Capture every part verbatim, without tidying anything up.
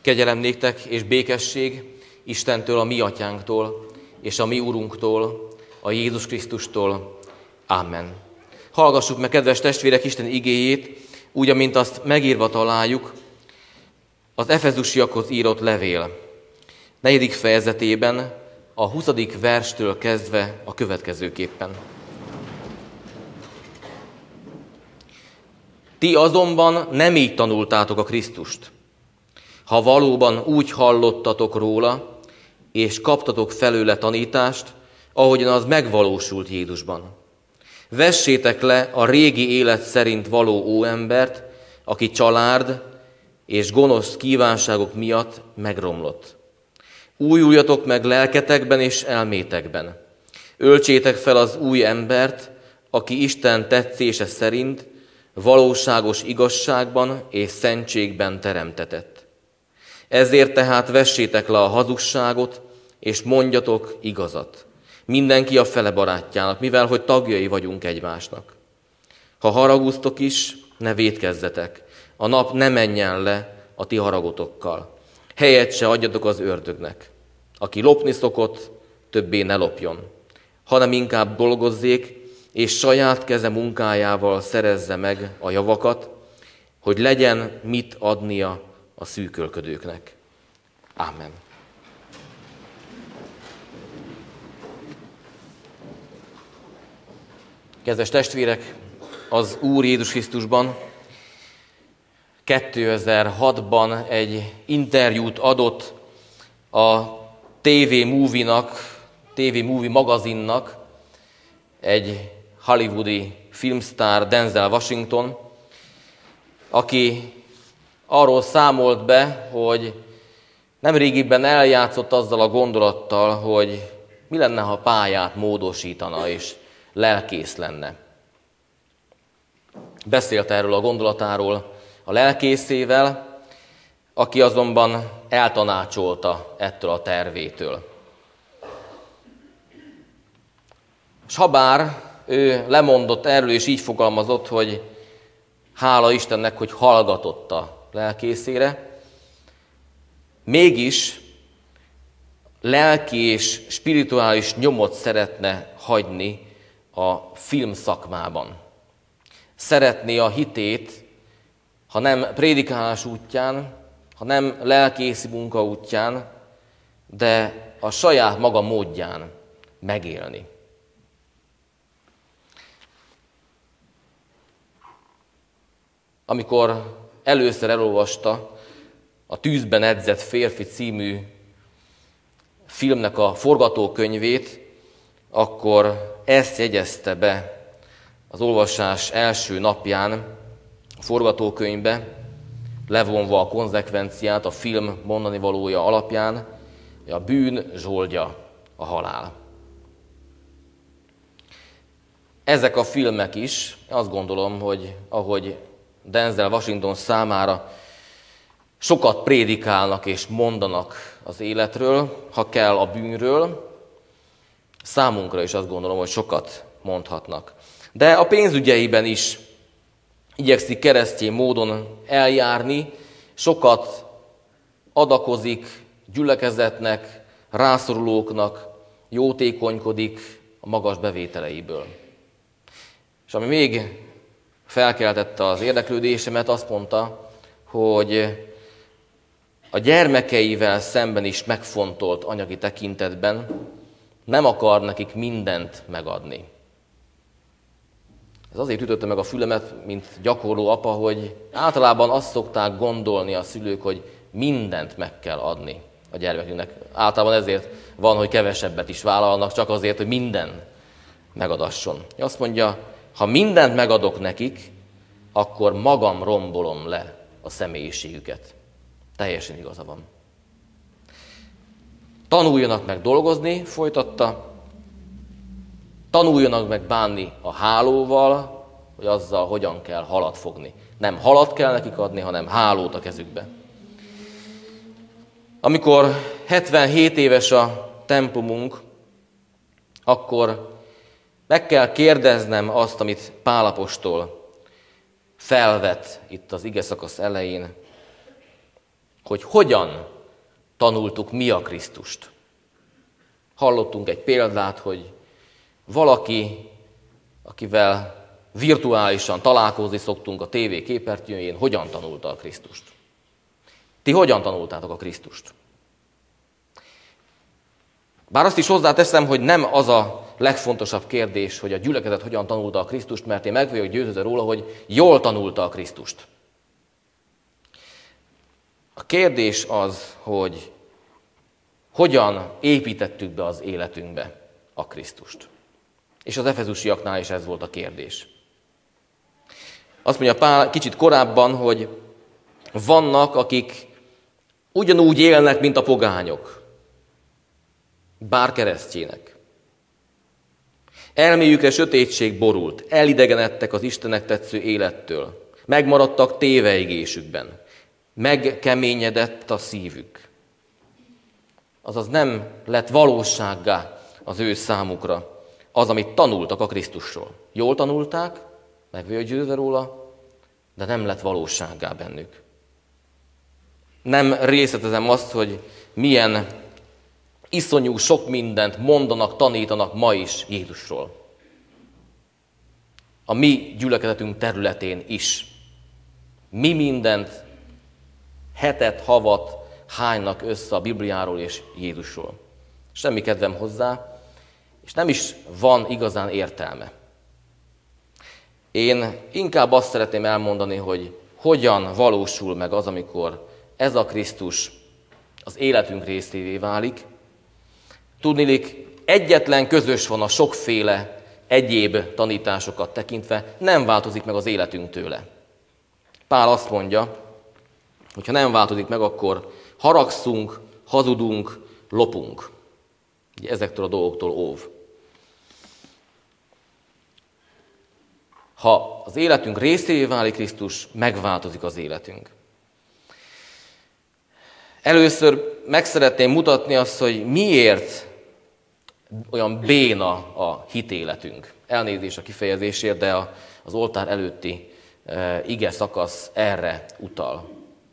Kegyelem néktek és békesség Istentől, a mi atyánktól, és a mi Urunktól, a Jézus Krisztustól. Amen. Hallgassuk meg, kedves testvérek, Isten igéjét, úgy, amint azt megírva találjuk az Efezusiakhoz írott levél negyedik fejezetében, a huszadik verstől kezdve a következőképpen. Ti azonban nem így tanultátok a Krisztust, ha valóban úgy hallottatok róla, és kaptatok felőle tanítást, ahogyan az megvalósult Jézusban. Vessétek le a régi élet szerint való óembert, aki család és gonosz kívánságok miatt megromlott. Újuljatok meg lelketekben és elmétekben. Öltsétek fel az új embert, aki Isten tetszése szerint valóságos igazságban és szentségben teremtetett. Ezért tehát vessétek le a hazugságot, és mondjatok igazat. Mindenki a fele barátjának, mivel hogy tagjai vagyunk egymásnak. Ha haraguztok is, ne vétkezzetek. A nap ne menjen le a ti haragotokkal. Helyet se adjatok az ördögnek. Aki lopni szokott, többé ne lopjon, hanem inkább dolgozzék, és saját keze munkájával szerezze meg a javakat, hogy legyen mit adnia a szűkölködőknek. Ámen. Kedves testvérek, az Úr Jézus Krisztusban kétezer-hatban egy interjút adott a té vé Movie-nak, té vé Movie magazinnak egy hollywoodi filmsztár, Denzel Washington, aki arról számolt be, hogy nemrégiben eljátszott azzal a gondolattal, hogy mi lenne, ha pályát módosítana és lelkész lenne. Beszélt erről a gondolatáról a lelkészével, aki azonban eltanácsolta ettől a tervétől. S habár ő lemondott erről, és így fogalmazott, hogy hála Istennek, hogy hallgatott a lelkészére, mégis lelki és spirituális nyomot szeretne hagyni a filmszakmában. Szeretné a hitét, ha nem prédikálás útján, ha nem lelkészi munka útján, de a saját maga módján megélni. Amikor először elolvasta a Tűzben edzett férfi című filmnek a forgatókönyvét, akkor ezt jegyezte be az olvasás első napján a forgatókönyvbe, levonva a konzekvenciát a film mondani valója alapján, hogy a bűn zsoldja a halál. Ezek a filmek is, azt gondolom, hogy ahogy Denzel Washington számára sokat prédikálnak és mondanak az életről, ha kell a bűnről, számunkra is azt gondolom, hogy sokat mondhatnak. De a pénzügyeiben is igyekszik keresztény módon eljárni, sokat adakozik gyülekezetnek, rászorulóknak, jótékonykodik a magas bevételeiből. És ami még felkeltette az érdeklődésemet, azt mondta, hogy a gyermekeivel szemben is megfontolt anyagi tekintetben, nem akar nekik mindent megadni. Ez azért ütötte meg a fülemet, mint gyakorló apa, hogy általában azt szokták gondolni a szülők, hogy mindent meg kell adni a gyermekünknek. Általában ezért van, hogy kevesebbet is vállalnak, csak azért, hogy minden megadasson. Azt mondja, ha mindent megadok nekik, akkor magam rombolom le a személyiségüket. Teljesen igaza van. Tanuljanak meg dolgozni, folytatta, tanuljanak meg bánni a hálóval, hogy azzal hogyan kell halat fogni. Nem halat kell nekik adni, hanem hálót a kezükbe. Amikor hetvenhét éves a templomunk, akkor meg kell kérdeznem azt, amit Pál apostol felvet itt az ige szakasz elején. hogy hogyan tanultuk mi a Krisztust. Hallottunk egy példát, hogy valaki, akivel virtuálisan találkozni szoktunk a tévé képernyőjén, hogyan tanulta a Krisztust. Ti hogyan tanultátok a Krisztust? Bár azt is hozzáteszem, hogy nem az a legfontosabb kérdés, hogy a gyülekezet hogyan tanulta a Krisztust, mert én meg vagyok győződve róla, hogy jól tanulta a Krisztust. A kérdés az, hogy hogyan építettük be az életünkbe a Krisztust. És az efezusiaknál is ez volt a kérdés. Azt mondja Pál kicsit korábban, hogy vannak, akik ugyanúgy élnek, mint a pogányok, bár keresztjének. Elméjükre sötétség borult, elidegenedtek az Istennek tetsző élettől, megmaradtak téveigésükben, megkeményedett a szívük. Azaz nem lett valósággá az ő számukra az, amit tanultak a Krisztusról. Jól tanulták, meg vagyok győzve róla, de nem lett valósággá bennük. Nem részletezem azt, hogy milyen iszonyú sok mindent mondanak, tanítanak ma is Jézusról. A mi gyülekezetünk területén is. Mi mindent, hetet, havat hánynak össze a Bibliáról és Jézusról. Semmi kedvem hozzá, és nem is van igazán értelme. Én inkább azt szeretném elmondani, hogy hogyan valósul meg az, amikor ez a Krisztus az életünk részévé válik. Tudniillik, egyetlen közös van a sokféle egyéb tanításokat tekintve, nem változik meg az életünk tőle. Pál azt mondja, hogy ha nem változik meg, akkor haragszunk, hazudunk, lopunk. Ezektől a dolgoktól óv. Ha az életünk részévé válik Krisztus, megváltozik az életünk. Először meg szeretném mutatni azt, hogy miért olyan béna a hitéletünk. Elnézést a kifejezésért, de az oltár előtti ige szakasz erre utal.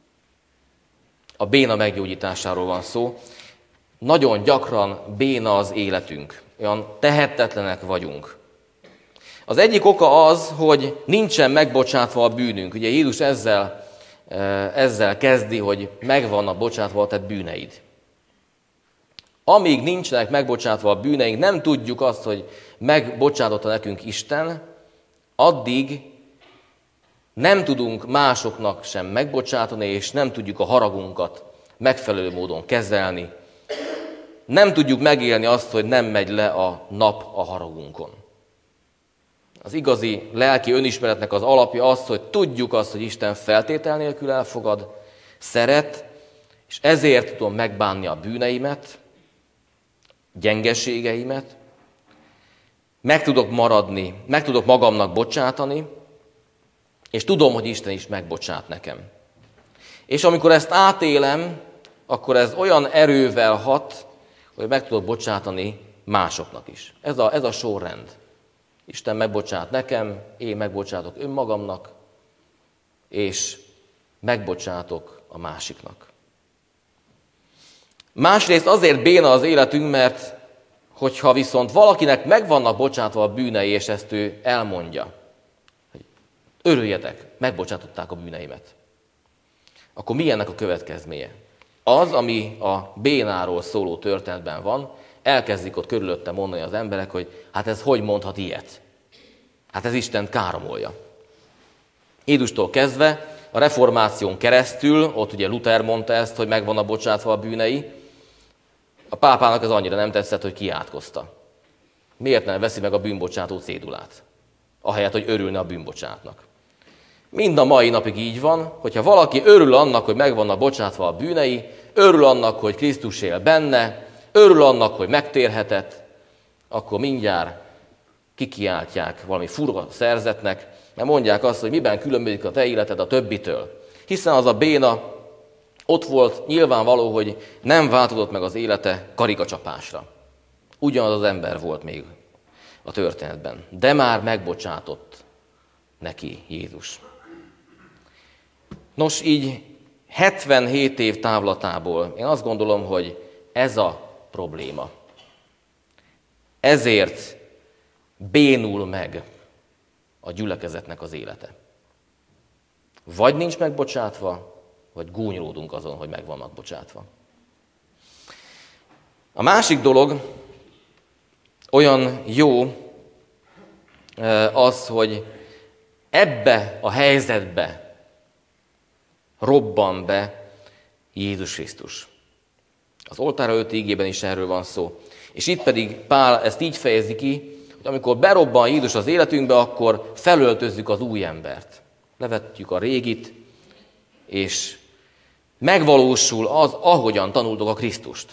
A béna meggyógyításáról van szó. Nagyon gyakran béna az életünk. Olyan tehetetlenek vagyunk. Az egyik oka az, hogy nincsen megbocsátva a bűnünk. Ugye Jézus ezzel, ezzel kezdi, hogy megvannak bocsátva a te bűneid. Amíg nincsenek megbocsátva a bűneink, nem tudjuk azt, hogy megbocsátotta nekünk Isten, addig nem tudunk másoknak sem megbocsátani, és nem tudjuk a haragunkat megfelelő módon kezelni. Nem tudjuk megélni azt, hogy nem megy le a nap a haragunkon. Az igazi lelki önismeretnek az alapja az, hogy tudjuk azt, hogy Isten feltétel nélkül elfogad, szeret, és ezért tudom megbánni a bűneimet, gyengeségeimet, meg tudok maradni, meg tudok magamnak bocsátani, és tudom, hogy Isten is megbocsát nekem. És amikor ezt átélem, akkor ez olyan erővel hat, hogy meg tudok bocsátani másoknak is. Ez a, ez a sorrend. Isten megbocsát nekem, én megbocsátok önmagamnak, és megbocsátok a másiknak. Másrészt azért béna az életünk, mert hogyha viszont valakinek megvannak bocsátva a bűnei, és ezt ő elmondja, hogy örüljetek, megbocsátották a bűneimet, akkor mi ennek a következménye? Az, ami a bénáról szóló történetben van, elkezdik ott körülötte mondani az emberek, hogy hát ez hogy mondhat ilyet? Hát ez Istent káromolja. Jézustól kezdve, a reformáción keresztül, ott ugye Luther mondta ezt, hogy megvan a bocsátva a bűnei, a pápának ez annyira nem tetszett, hogy kiátkozta. Miért nem veszi meg a bűnbocsátó cédulát? Ahelyett, hogy örülne a bűnbocsátnak. Mind a mai napig így van, hogyha valaki örül annak, hogy megvannak bocsátva a bűnei, örül annak, hogy Krisztus él benne, örül annak, hogy megtérhetett, akkor mindjárt kikiáltják valami furva szerzetnek, mert mondják azt, hogy miben különbözik a te életed a többitől. Hiszen az a béna ott volt, nyilvánvaló, hogy nem változott meg az élete karikacsapásra. Ugyanaz az ember volt még a történetben, de már megbocsátott neki Jézus. Nos, így hetvenhét év távlatából én azt gondolom, hogy ez a probléma. Ezért bénul meg a gyülekezetnek az élete. Vagy nincs megbocsátva, vagy gúnyolódunk azon, hogy meg vannak bocsátva. A másik dolog olyan jó az, hogy ebbe a helyzetbe robban be Jézus Krisztus. Az oltár előtti igében is erről van szó. És itt pedig Pál ezt így fejezi ki, hogy amikor berobban Jézus az életünkbe, akkor felöltözzük az új embert. Levetjük a régit, és megvalósul az, ahogyan tanultuk a Krisztust.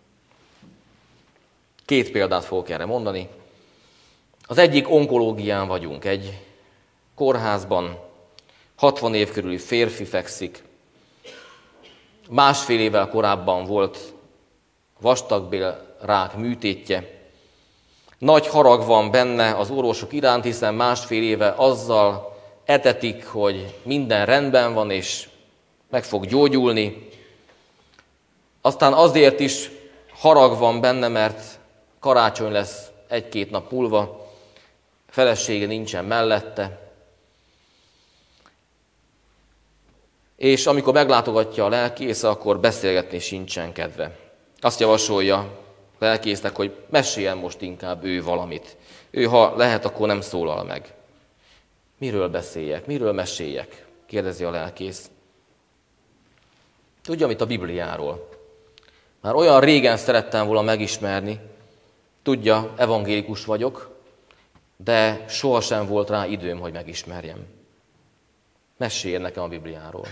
Két példát fogok erre mondani. Az egyik onkológián vagyunk, egy kórházban, hatvan év körüli férfi fekszik. Másfél évvel korábban volt vastagbélrák műtétje. Nagy harag van benne az orvosok iránt, hiszen másfél éve azzal etetik, hogy minden rendben van, és meg fog gyógyulni. Aztán azért is harag van benne, mert karácsony lesz egy-két nap múlva, felesége nincsen mellette. És amikor meglátogatja a lelkész, akkor beszélgetni sincsen kedve. Azt javasolja a lelkésznek, hogy meséljen most inkább ő valamit. Ő, ha lehet, akkor nem szólal meg. Miről beszéljek, miről meséljek? Kérdezi a lelkész. Tudja, mit a Bibliáról? Már olyan régen szerettem volna megismerni. Tudja, evangélikus vagyok, de sohasem volt rá időm, hogy megismerjem. Meséljen nekem a Bibliáról.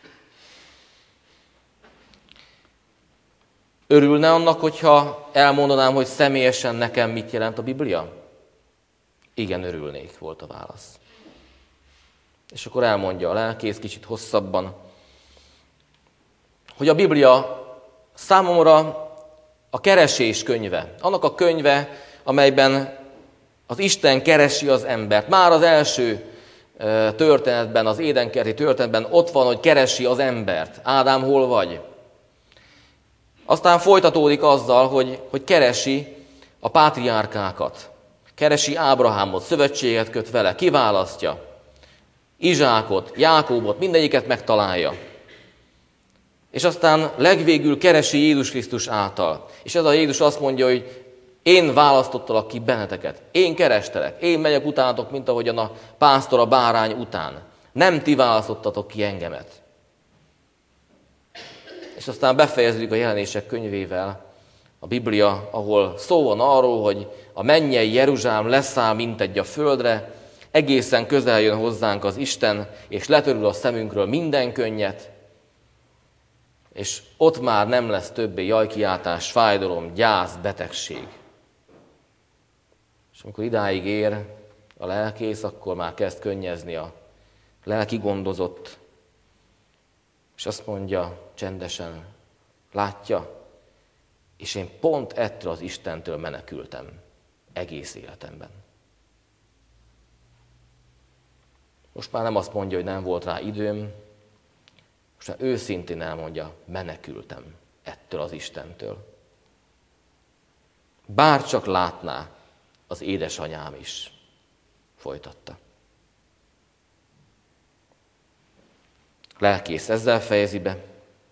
Örülne annak, hogyha elmondanám, hogy személyesen nekem mit jelent a Biblia? Igen, örülnék, volt a válasz. És akkor elmondja a lelkész kicsit hosszabban, hogy a Biblia számomra a keresés könyve. Annak a könyve, amelyben az Isten keresi az embert. Már az első történetben, az édenkerti történetben ott van, hogy keresi az embert. Ádám, hol vagy? Aztán folytatódik azzal, hogy, hogy keresi a pátriárkákat. Keresi Ábrahámot, szövetséget köt vele, kiválasztja. Izsákot, Jákóbot, mindegyiket megtalálja. És aztán legvégül keresi Jézus Krisztus által. És ez a Jézus azt mondja, hogy én választottalak ki benneteket. Én kerestelek. Én megyek utánatok, mint ahogyan a pásztor a bárány után. Nem ti választottatok ki engemet. És aztán befejeződik a jelenések könyvével a Biblia, ahol szó van arról, hogy a mennyei Jeruzsálem leszáll mintegy a földre, egészen közel jön hozzánk az Isten, és letörül a szemünkről minden könnyet, és ott már nem lesz többé jajkiáltás, fájdalom, gyász, betegség. És amikor idáig ér a lelkész, akkor már kezd könnyezni a lelki gondozott, és azt mondja csendesen, látja, és én pont ettől az Istentől menekültem egész életemben. Most már nem azt mondja, hogy nem volt rá időm, most már őszintén elmondja, menekültem ettől az Istentől. Bár csak látná az édesanyám is, folytatta. Lelkész ezzel fejezi be.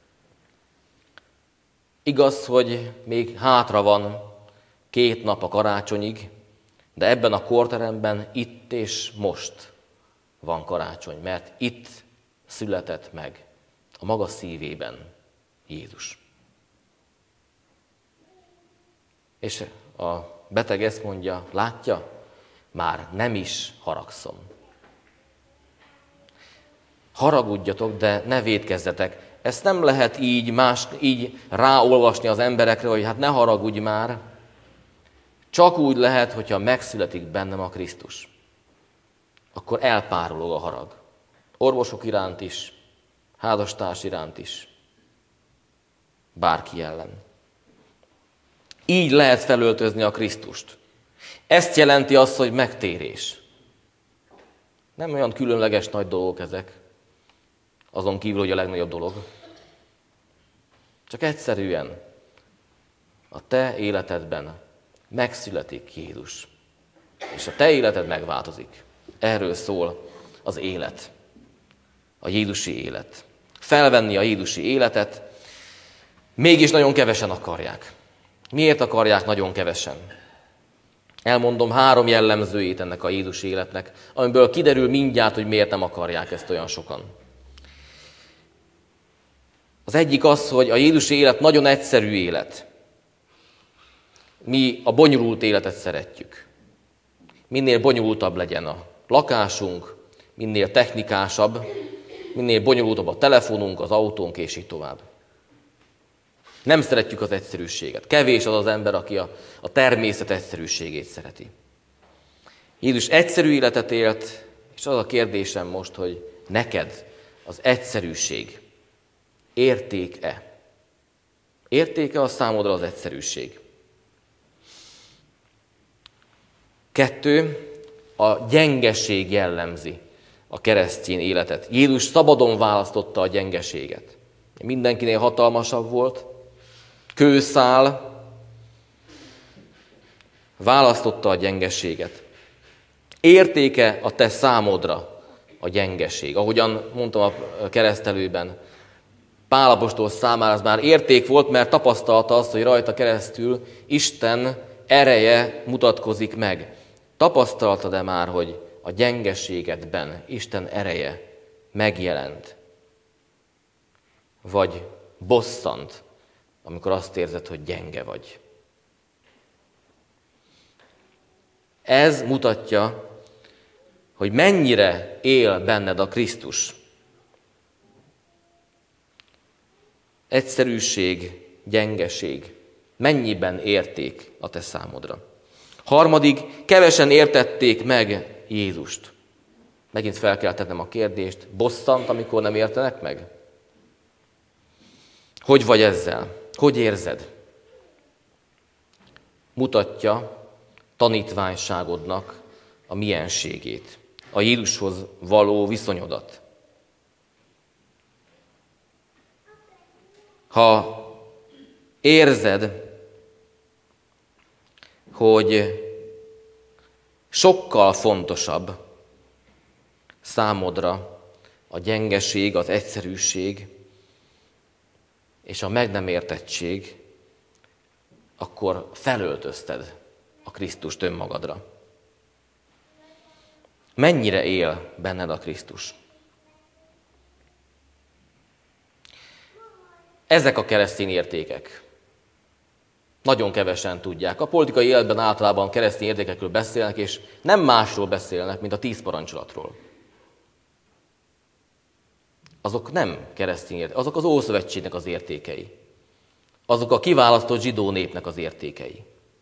Igaz, hogy még hátra van két nap a karácsonyig, de ebben a kórteremben itt és most van karácsony, mert itt született meg a maga szívében Jézus. És a beteg ezt mondja, látja, már nem is haragszom. Haragudjatok, de ne vétkezzetek. Ezt nem lehet így, más, így ráolvasni az emberekre, hogy hát ne haragudj már. Csak úgy lehet, hogyha megszületik bennem a Krisztus. Akkor elpárolog a harag. Orvosok iránt is, házastárs iránt is, bárki ellen. Így lehet felöltözni a Krisztust. Ezt jelenti azt, hogy megtérés. Nem olyan különleges nagy dolgok ezek, azon kívül, hogy a legnagyobb dolog. Csak egyszerűen a te életedben megszületik Jézus. És a te életed megváltozik. Erről szól az élet. A jézusi élet. Felvenni a jézusi életet, mégis nagyon kevesen akarják. Miért akarják nagyon kevesen? Elmondom három jellemzőjét ennek a jézusi életnek, amiből kiderül mindjárt, hogy miért nem akarják ezt olyan sokan. Az egyik az, hogy a jézusi élet nagyon egyszerű élet. Mi a bonyolult életet szeretjük. Minél bonyolultabb legyen a lakásunk, minél technikásabb, minél bonyolultabb a telefonunk, az autónk, és így tovább. Nem szeretjük az egyszerűséget. Kevés az az ember, aki a, a természet egyszerűségét szereti. Jézus egyszerű életet élt, és az a kérdésem most, hogy neked az egyszerűség érték-e? Értéke a számodra az egyszerűség? Kettő, a gyengeség jellemzi a keresztény életet. Jézus szabadon választotta a gyengeséget. Mindenkinél hatalmasabb volt, kőszál, választotta a gyengeséget. Értéke a te számodra a gyengeség. Ahogyan mondtam a keresztelőben, Pál apostol számára ez már érték volt, mert tapasztalta azt, hogy rajta keresztül Isten ereje mutatkozik meg. Tapasztaltad-e már, hogy a gyengeségedben Isten ereje megjelent? Vagy bosszant, amikor azt érzed, hogy gyenge vagy? Ez mutatja, hogy mennyire él benned a Krisztus. Egyszerűség, gyengeség, mennyiben érték a te számodra? Harmadik, kevesen értették meg Jézust. Megint fel kell tennem a kérdést, bosszant, amikor nem értenek meg? Hogy vagy ezzel? Hogy érzed? Mutatja tanítványságodnak a mienségét, a Jézushoz való viszonyodat. Ha érzed, hogy sokkal fontosabb számodra a gyengeség, az egyszerűség és a meg nem értettség, akkor felöltözted a Krisztust önmagadra. Mennyire él benned a Krisztus? Ezek a keresztény értékek. Nagyon kevesen tudják. A politikai életben általában keresztény értékekről beszélnek, és nem másról beszélnek, mint a tíz parancsolatról. Azok nem keresztény értékek, azok az Ószövetségnek az értékei. Azok a kiválasztott zsidó népnek az értékei.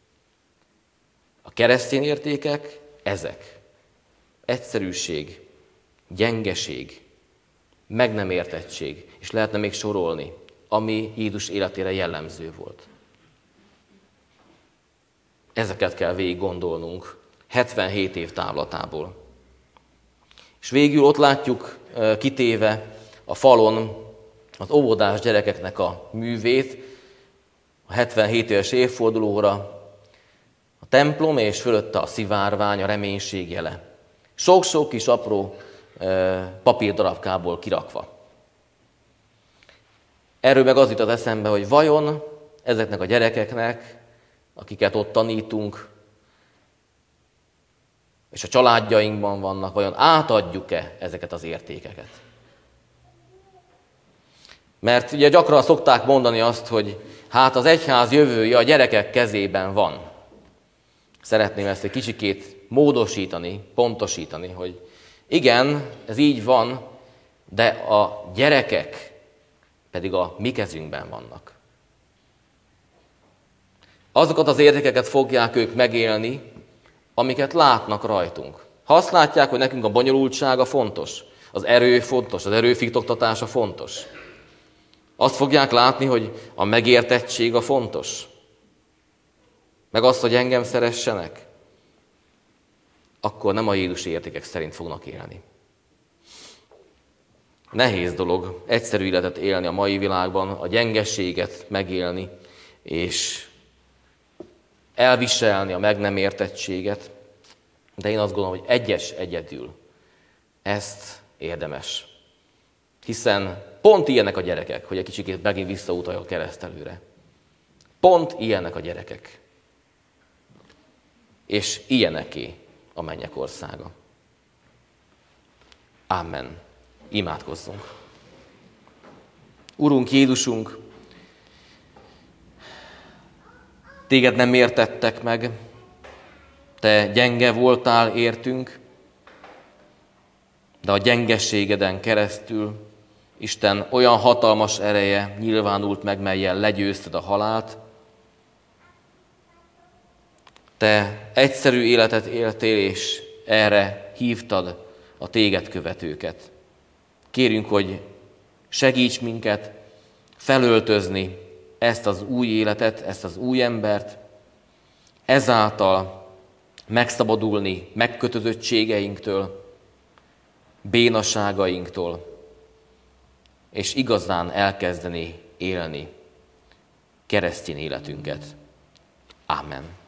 A keresztény értékek ezek. Egyszerűség, gyengeség, meg nem értettség, és lehetne még sorolni, ami Jézus életére jellemző volt. Ezeket kell végig gondolnunk hetvenhét év távlatából. És végül ott látjuk kitéve a falon az óvodás gyerekeknek a művét, a hetvenhét éves évfordulóra, a templom és fölötte a szivárvány, a reménység jele. Sok-sok kis apró papírdarabkából kirakva. Erről meg az jutott eszembe, hogy vajon ezeknek a gyerekeknek, akiket ott tanítunk, és a családjainkban vannak, vajon átadjuk-e ezeket az értékeket? Mert ugye gyakran szokták mondani azt, hogy hát az egyház jövője a gyerekek kezében van. Szeretném ezt egy kicsikét módosítani, pontosítani, hogy igen, ez így van, de a gyerekek pedig a mi kezünkben vannak. Azokat az értékeket fogják ők megélni, amiket látnak rajtunk. Ha azt látják, hogy nekünk a bonyolultsága fontos, az erő fontos, az erőfitoktatása fontos, azt fogják látni, hogy a megértettség a fontos, meg azt, hogy engem szeressenek, akkor nem a Jézusi értékek szerint fognak élni. nehéz dolog egyszerű életet élni a mai világban, a gyengeséget megélni, és elviselni a meg nem értettséget, de én azt gondolom, hogy egyes egyedül ezt érdemes. Hiszen pont ilyenek a gyerekek, hogy egy kicsit megint visszautaljak a keresztelőre. Pont ilyenek a gyerekek. És ilyeneké a mennyek országa. Amen. Imádkozzunk. Urunk Jézusunk, téged nem értettek meg, te gyenge voltál értünk, de a gyengességeden keresztül Isten olyan hatalmas ereje nyilvánult meg, mellyel legyőzted a halált. Te egyszerű életet éltél, és erre hívtad a téged követőket. Kérünk, hogy segíts minket felöltözni ezt az új életet, ezt az új embert, ezáltal megszabadulni megkötözöttségeinktől, bénaságainktól, és igazán elkezdeni élni keresztény életünket. Amen.